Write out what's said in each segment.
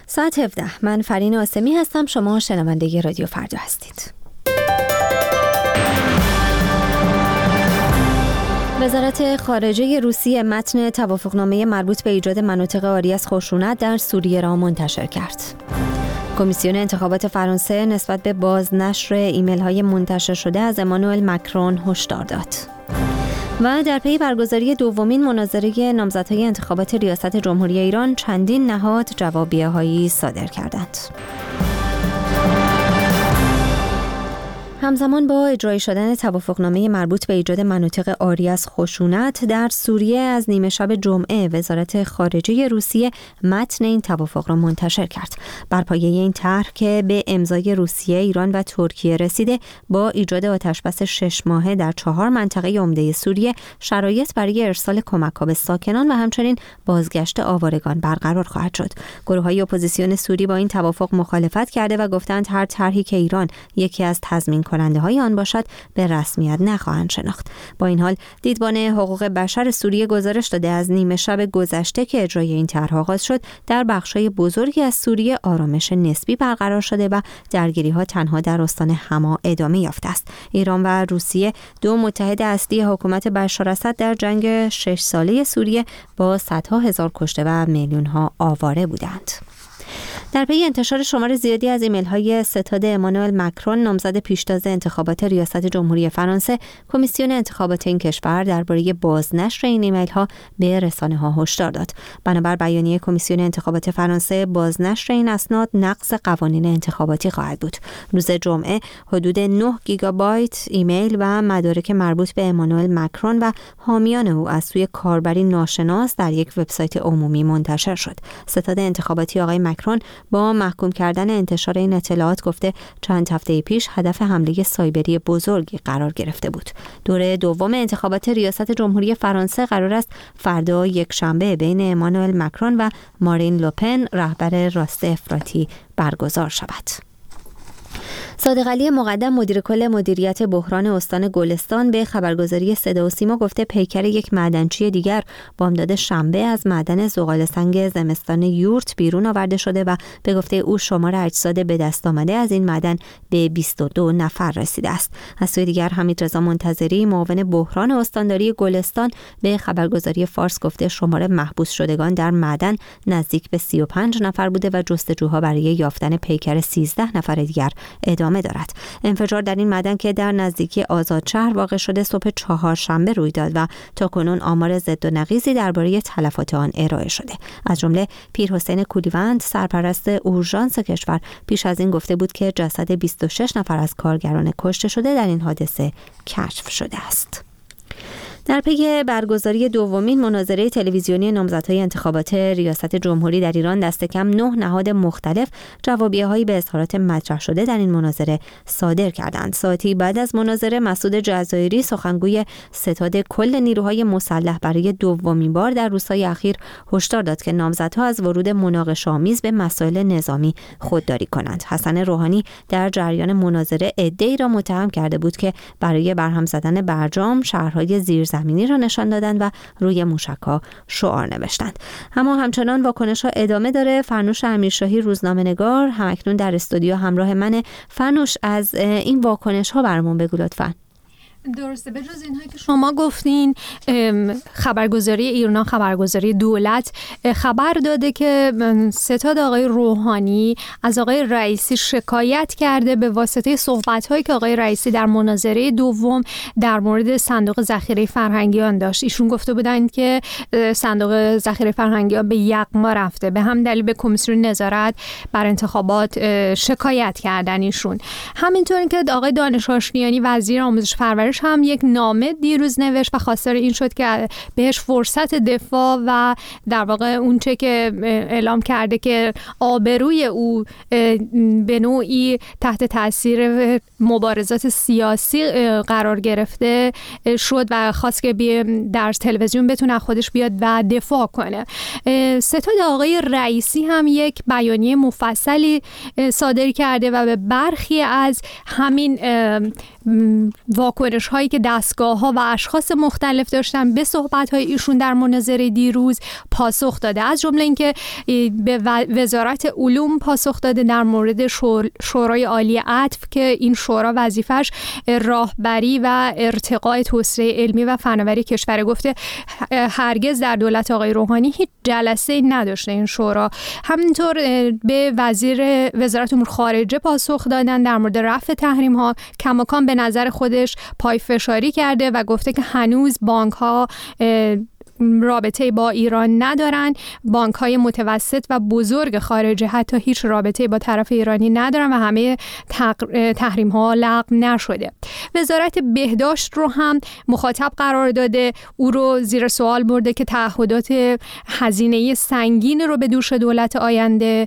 ساعت 17. من فرین آسمی هستم. شما شنونده رادیو فردا هستید. وزارت خارجه روسیه متن توافقنامه مربوط به ایجاد مناطق عاری از خشونت در سوریه را منتشر کرد. کمیسیون انتخابات فرانسه نسبت به بازنشر ایمیل‌های منتشر شده از امانوئل مکرون هشدار داد. و در پی برگزاری دومین مناظره نامزدهای انتخابات ریاست جمهوری ایران چندین نهاد جوابیه‌هایی صادر کردند. همزمان با اجرای شدن توافقنامه مربوط به ایجاد مناطق عاری از خشونت در سوریه از نیمه شب جمعه وزارت خارجه روسیه متن این توافق را منتشر کرد. بر پایه این طرح که به امضای روسیه، ایران و ترکیه رسیده، با ایجاد آتشبس 6 ماهه در 4 منطقه عمده سوریه شرایط برای ارسال کمک‌ها به ساکنان و همچنین بازگشت آوارگان برقرار خواهد شد. گروه‌های اپوزیسیون سوری با این توافق مخالفت کرده و گفتند هر طرحی که ایران یکی از تضمین کننده های آن باشد به رسمیت نخواهند شناخت. با این حال دیدبان حقوق بشر سوریه گزارش داده از نیمه شب گذشته که اجرای این طرح آغاز شد، در بخش‌های بزرگی از سوریه آرامش نسبی برقرار شده و درگیری‌ها تنها در استان حما ادامه یافته است. ایران و روسیه، دو متحد اصلی حکومت بشار اسد، در جنگ 6 ساله سوریه با صدها هزار کشته و میلیون‌ها آواره بودند. در پی انتشار شمار زیادی از ایمیل‌های ستاد امانوئل مکرون نامزد پیشتاز انتخابات ریاست جمهوری فرانسه، کمیسیون انتخابات این کشور درباره بازنشر این ایمیل‌ها به رسانه‌ها هشدار داد. بنابر بیانیه کمیسیون انتخابات فرانسه، بازنشر این اسناد نقض قوانین انتخاباتی خواهد بود. روز جمعه حدود 9 گیگابایت ایمیل و مدارک مربوط به امانوئل مکرون و حامیان او از سوی کاربری ناشناس در یک وبسایت عمومی منتشر شد. ستاد انتخاباتی آقای مکرون با محکوم کردن انتشار این اطلاعات گفته چند هفته پیش هدف حمله سایبری بزرگی قرار گرفته بود. دوره دوم انتخابات ریاست جمهوری فرانسه قرار است فردا یکشنبه بین امانوئل مکرون و مارین لوپن، رهبر راست افراطی، برگزار شود. صادق علی مقدم، مدیر کل مدیریت بحران استان گلستان، به خبرگزاری صدا و سیما گفته پیکر یک معدنچی دیگر بامداد شنبه از معدن زغال سنگ زمستان یورت بیرون آورده شده و به گفته او شمار اجساد به دست آمده از این معدن به 22 نفر رسیده است. از سوی دیگر حمیدرضا منتظری، معاون بحران استانداری گلستان، به خبرگزاری فارس گفته شمار محبوس شدگان در معدن نزدیک به 35 نفر بوده و جستجوها برای یافتن پیکر 13 نفر دیگر ادامه دارد. انفجار در این معدن که در نزدیکی آزادشهر واقع شده صبح چهارشنبه روی داد و تاکنون آمار ضد و نقیضی درباره تلفات آن ارائه شده. از جمله پیرحسین کولیوند، سرپرست اورژانس کشور، پیش از این گفته بود که جسد 26 نفر از کارگران کشته شده در این حادثه کشف شده است. در پی برگزاری دومین مناظره تلویزیونی نامزدهای انتخابات ریاست جمهوری در ایران، دست کم 9 نهاد مختلف جوابیه‌هایی به اظهارات مطرح شده در این مناظره صادر کردند. ساعتی بعد از مناظره، مسعود جزایری، سخنگوی ستاد کل نیروهای مسلح، برای دومین بار در روزهای اخیر هشدار داد که نامزدها از ورود مناقشه‌آمیز به مسائل نظامی خودداری کنند. حسن روحانی در جریان مناظره عده‌ای را متهم کرده بود که برای برهم زدن برجام شهرهای زیرزمینی را نشان دادند و روی موشک‌ها شعار نوشتند. اما همچنان واکنش‌ها ادامه داره. فرنوش امیرشاهی، روزنامه‌نگار، همکنون در استودیو همراه منه. فرنوش، از این واکنش‌ها برامون بگو لطفاً. درسته، به جز اینهایی که شما گفتین، خبرگزاری ایرنا، خبرگزاری دولت، خبر داده که ستاد آقای روحانی از آقای رئیسی شکایت کرده به واسطه صحبت‌هایی که آقای رئیسی در مناظره دوم در مورد صندوق ذخیره فرهنگیان داشت. ایشون گفته بودند که صندوق ذخیره فرهنگیان به یغما رفته، به هم دلیل به کمیسیون نظارت بر انتخابات شکایت کردن ایشون. همینطور که آقای دانش آشتیانی، وزیر آموزش پرورش، هم یک نامه دیروز نوشت و خواستار این شد که بهش فرصت دفاع و در واقع اون چه که اعلام کرده که آبروی او به نوعی تحت تاثیر مبارزات سیاسی قرار گرفته شد و خواست که در تلویزیون بتونه خودش بیاد و دفاع کنه. ستاد آقای رئیسی هم یک بیانیه مفصلی صادر کرده و به برخی از همین واکنش هایی که دستگاه ها و اشخاص مختلف داشتن به صحبت های ایشون در مناظره دیروز پاسخ داده. از جمله اینکه به وزارت علوم پاسخ داده در مورد شورای عالی عطف که این شورا وظیفش راهبری و ارتقاء توسعه علمی و فناوری کشور. گفته هرگز در دولت آقای روحانی هیچ جلسه نداشته این شورا. همینطور به وزارت امور خارجه پاسخ دادن در مورد رفع تحریم ها. کماکان به نظر خودش پای فشاری کرده و گفته که هنوز بانک ها رابطه با ایران ندارن. بانک‌های متوسط و بزرگ خارجه حتی هیچ رابطه با طرف ایرانی ندارن و همه تحریم‌ها لغو نشده. وزارت بهداشت رو هم مخاطب قرار داده، او رو زیر سوال برده که تعهدات هزینه‌ای سنگین رو به دوش دولت آینده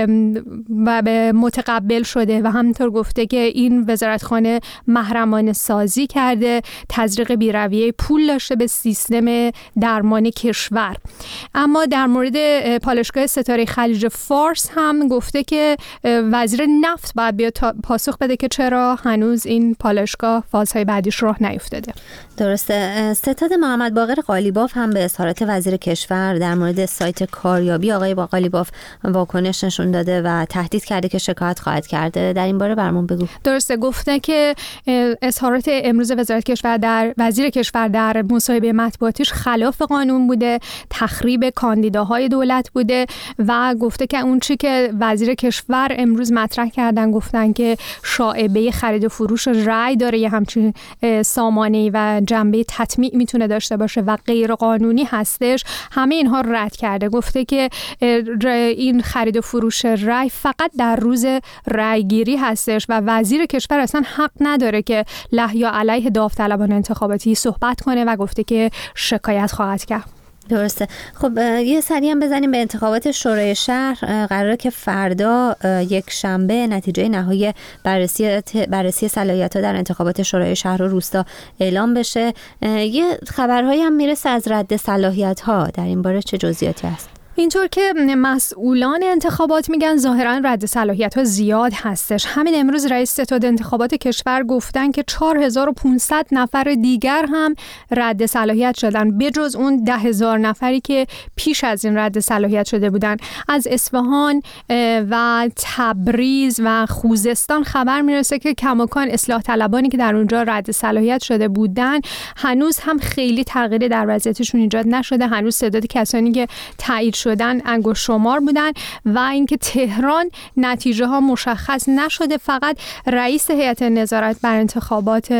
و به متقبل شده و همینطور گفته که این وزارتخانه محرمانه سازی کرده، تزریق بی‌رویه پول داشته به سیستم درمان کشور. اما در مورد پالایشگاه ستاره خلیج فارس هم گفته که وزیر نفت باید بیاد پاسخ بده که چرا هنوز این پالایشگاه فازهای بعدیش راه نیفتاده. درسته. ستاد محمد باقر قالیباف هم به اظهارات وزیر کشور در مورد سایت کاریابی آقای قالیباف واکنش نشون داده و تهدید کرده که شکایت خواهد کرده. در این باره برامون بگو. درسته. گفته که اظهارات امروز وزیر کشور در مصاحبه مطبوعاتیش خلاف قانون بوده، تخریب کاندیداهای دولت بوده و گفته که اون چی که وزیر کشور امروز مطرح کردن، گفتن که شائبه خرید و فروش رای داره، یه همچین سامانه‌ای و جنبه تطمیع میتونه داشته باشه و غیر قانونی هستش، همه اینها رد کرده. گفته که این خرید و فروش رای فقط در روز رایگیری هستش و وزیر کشور اصلا حق نداره که له یا علیه داوطلبان انتخاباتی صحبت کنه و گفته که شکایت خواهد کرد. درسته. خب یه سری هم بزنیم به انتخابات شورای شهر. قراره که فردا یک شنبه نتیجه نهایی بررسی صلاحیت‌ها در انتخابات شورای شهر و روستا اعلام بشه. یه خبرهایی هم میرسه از رد صلاحیت‌ها، در این باره چه جزئیاتی هست؟ اینطور که مسئولان انتخابات میگن ظاهرا رد صلاحیت‌ها زیاد هستش. همین امروز رئیس ستاد انتخابات کشور گفتن که 4500 نفر دیگر هم رد صلاحیت شدن، بجز اون 10,000 نفری که پیش از این رد صلاحیت شده بودن. از اصفهان و تبریز و خوزستان خبر میرسه که کماکان اصلاح طلبانی که در اونجا رد صلاحیت شده بودن هنوز هم خیلی تغییری در وضعیتشون ایجاد نشده. هنوز تعداد کسانی که تایید شدن انگشت شمار بودن و اینکه تهران نتیجه ها مشخص نشده. فقط رئیس هیئت نظارت بر انتخابات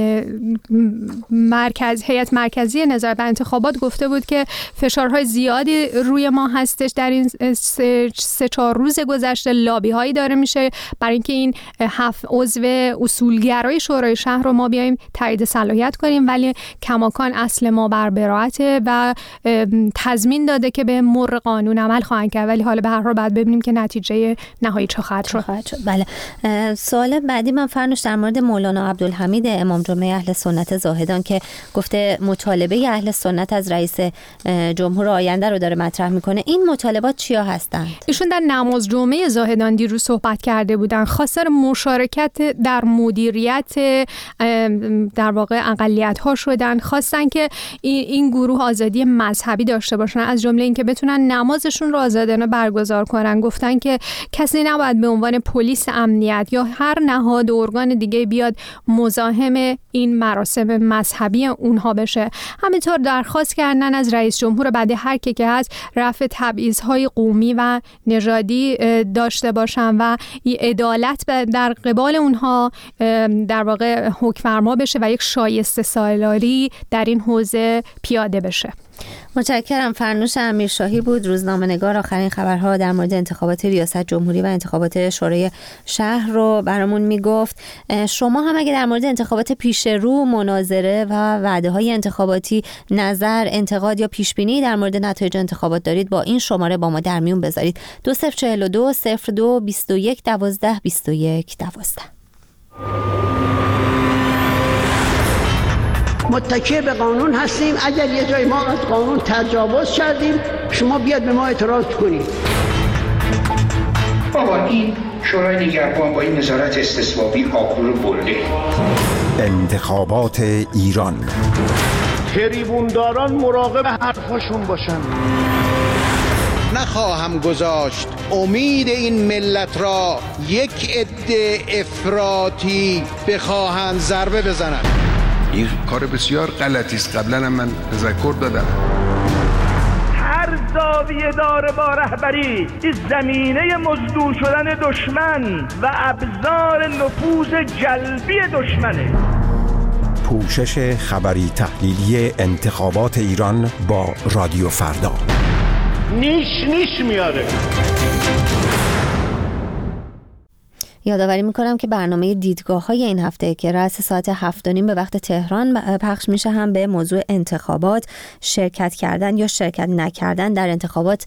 هیئت مرکزی نظارت بر انتخابات گفته بود که فشارهای زیادی روی ما هستش در این 3-4 روز گذشته. لابی هایی داره میشه برای اینکه این 7 عضو اصولگرای شورای شهر رو ما بیایم تایید صلاحیت کنیم، ولی کماکان اصل ما بر براءته و تضمین داده که به قانون عمل خواهند کرد، ولی حالا به هر حال باید ببینیم که نتیجه نهایی چه خواهد شد. بله. سوال بعدی من فرنوش در مورد مولانا عبدالحمید امام جمعه اهل سنت زاهدان که گفته مطالبه اهل سنت از رئیس جمهور آینده رو داره مطرح میکنه. این مطالبات چیا هستند؟ ایشون در نماز جمعه زاهدان دیروز صحبت کرده بودن، خواستار مشارکت در مدیریت در واقع اقلیت ها شدن، خواستن که این گروه آزادی مذهبی داشته باشن، از جمله اینکه بتونن نمازشون رو آزادانه برگزار کنن. گفتن که کسی نباید به عنوان پلیس امنیت یا هر نهاد و ارگان دیگه بیاد مزاحم این مراسم مذهبی اونها بشه. همینطور درخواست کردن از رئیس جمهور بعد هر که هست رفع تبعیض‌های قومی و نژادی داشته باشن و عدالت در قبال اونها در واقع حکم فرما بشه و یک شایسته سالاری در این حوزه پیاده بشه. متشکرم. فرنوش امیرشاهی بود، روزنامه‌نگار. آخرین خبرها در مورد انتخابات ریاست جمهوری و انتخابات شورای شهر رو برامون میگفت. شما هم اگه در مورد انتخابات پیش رو، مناظره و وعده‌های انتخاباتی نظر، انتقاد یا پیشبینی در مورد نتایج انتخابات دارید، با این شماره با ما در میون بذارید: 2042 02 21 12 21 12. متکی به قانون هستیم. اگر یه جای ما از قانون تجاوز کردیم، شما بیاد به ما اعتراض کنید. بابا این شورای نگهبان با این نظارت استثبابی آبرو رو برده. انتخابات ایران. تریبونداران مراقب حرفاشون باشن. نخواهم گذاشت امید این ملت را یک عده افراطی بخواهند ضربه بزنند. این کار بسیار غلطی است. قبلا هم من تذکر دادم. هر زاویه داره با رهبری این زمینه مزدور شدن دشمن و ابزار نفوذ جلبی دشمنه. پوشش خبری تحلیلی انتخابات ایران با رادیو فردا. نیش میاره. یادآوری میکنم که برنامه دیدگاه‌های این هفته که رأس ساعت 7:30 به وقت تهران پخش میشه هم به موضوع انتخابات، شرکت کردن یا شرکت نکردن در انتخابات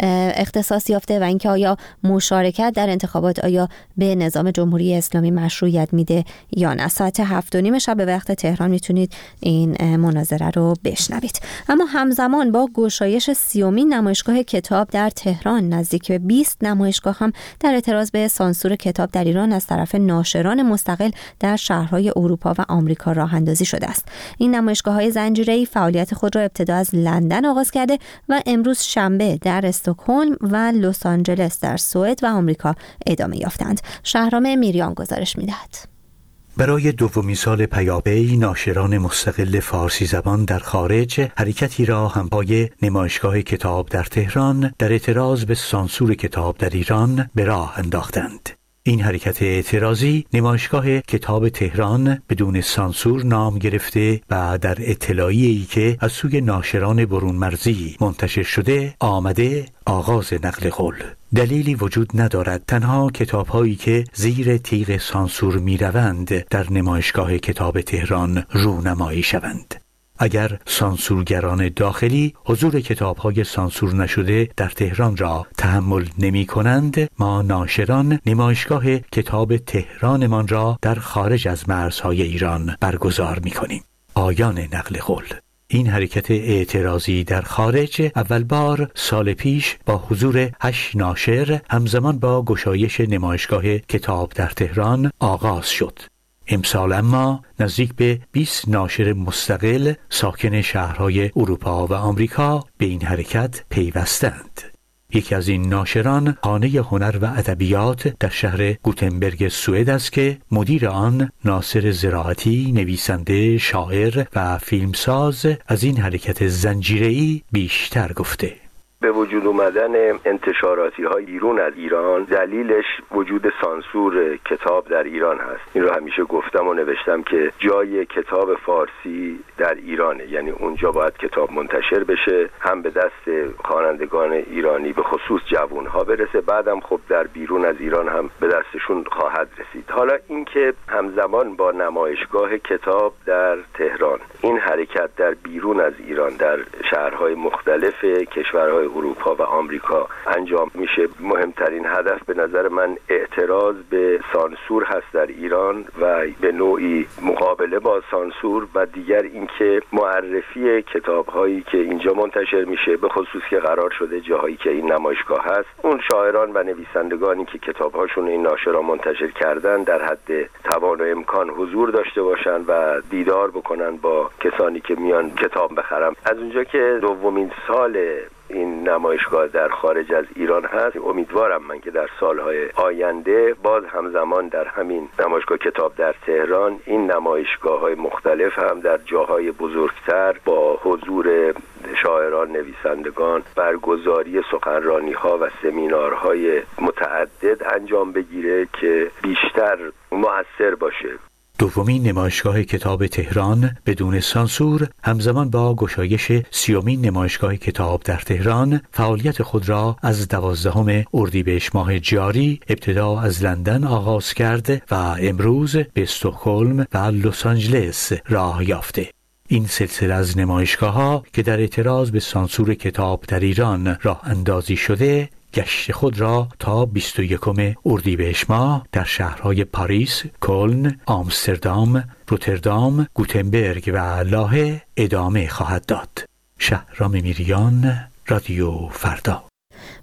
اختصاص یافته و اینکه آیا مشارکت در انتخابات آیا به نظام جمهوری اسلامی مشروعیت میده یا نه. ساعت 7:30 شب به وقت تهران میتونید این مناظره رو بشنوید. اما همزمان با گشایش 30مین نمایشگاه کتاب در تهران، نزدیک به 20 نمایشگاه هم در اعتراض به سانسور کتاب در ایران از طرف ناشران مستقل در شهرهای اروپا و آمریکا راه اندازی شده است. این نمایشگاه‌های زنجیره‌ای فعالیت خود را ابتدا از لندن آغاز کرده و امروز شنبه در استکهلم و لس آنجلس در سوئد و آمریکا ادامه یافتند. شهرام میریان گزارش می‌دهد. برای دومین سال پیاپی ناشران مستقل فارسی زبان در خارج حرکتی را همپای نمایشگاه کتاب در تهران در اعتراض به سانسور کتاب در ایران به راه انداختند. این حرکت اعتراضی نمایشگاه کتاب تهران بدون سانسور نام گرفته و در اطلاعیه‌ای که از سوی ناشران برون مرزی منتشر شده آمده آغاز نقل قول. دلیلی وجود ندارد تنها کتاب‌هایی که زیر تیغ سانسور می‌روند در نمایشگاه کتاب تهران رونمایی شوند. اگر سانسورگران داخلی حضور کتاب‌های سانسور نشده در تهران را تحمل نمی‌کنند، ما ناشران نمایشگاه کتاب تهرانمان را در خارج از مرزهای ایران برگزار می‌کنیم. پایان نقل قول. این حرکت اعتراضی در خارج اول بار سال پیش با حضور 8 ناشر همزمان با گشایش نمایشگاه کتاب در تهران آغاز شد. امسال اما نزدیک به 20 ناشر مستقل ساکن شهرهای اروپا و آمریکا به این حرکت پیوستند. یکی از این ناشران خانه هنر و ادبیات در شهر گوتنبرگ سوئد است که مدیر آن ناصر زراعتی، نویسنده، شاعر و فیلمساز از این حرکت زنجیره‌ای بیشتر گفته. به وجود اومدن انتشاراتی های بیرون از ایران دلیلش وجود سانسور کتاب در ایران هست. این رو همیشه گفتم و نوشتم که جای کتاب فارسی در ایرانه، یعنی اونجا باید کتاب منتشر بشه، هم به دست خوانندگان ایرانی به خصوص جوانها برسه، بعدم خب در بیرون از ایران هم به دستشون خواهد رسید. حالا اینکه همزمان با نمایشگاه کتاب در تهران این حرکت در بیرون از ایران در شهرهای مختلف کشورهای اروپا و آمریکا انجام میشه، مهمترین هدف به نظر من اعتراض به سانسور هست در ایران و به نوعی مقابله با سانسور و دیگر اینکه معرفی کتاب‌هایی که اینجا منتشر میشه، به خصوص که قرار شده جاهایی که این نمایشگاه هست اون شاعران و نویسندگانی که کتاب‌هاشون این ناشران منتشر کردن در حد توان و امکان حضور داشته باشن و دیدار بکنن با کسانی که میان کتاب بخرن. از اونجا که دومین سال این نمایشگاه در خارج از ایران هست، امیدوارم من که در سالهای آینده باز همزمان در همین نمایشگاه کتاب در تهران این نمایشگاه‌های مختلف هم در جاهای بزرگتر با حضور شاعران، نویسندگان، برگزاری سخنرانی‌ها و سمینارهای متعدد انجام بگیره که بیشتر مؤثر باشه. دومین نمایشگاه کتاب تهران بدون سانسور همزمان با گشایش 30مین نمایشگاه کتاب در تهران فعالیت خود را از 12 اردیبهشت ماه جاری ابتدا از لندن آغاز کرد و امروز به استکهلم و لس آنجلس راه یافته. این سلسله از نمایشگاه‌ها که در اعتراض به سانسور کتاب در ایران راه اندازی شده گشت خود را تا 21 اردیبهشت ماه در شهرهای پاریس، کلن، آمستردام، روتردام، گوتنبرگ و لاهه ادامه خواهد داد. شهرام میریان، رادیو فردا.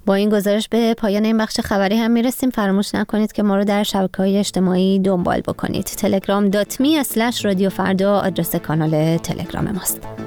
با این گزارش به پایان این بخش خبری هم میرسیم. فراموش نکنید که ما رو در شبکه‌های اجتماعی دنبال بکنید. telegram.me/رادیو فردا آدرس کانال تلگرام ماست.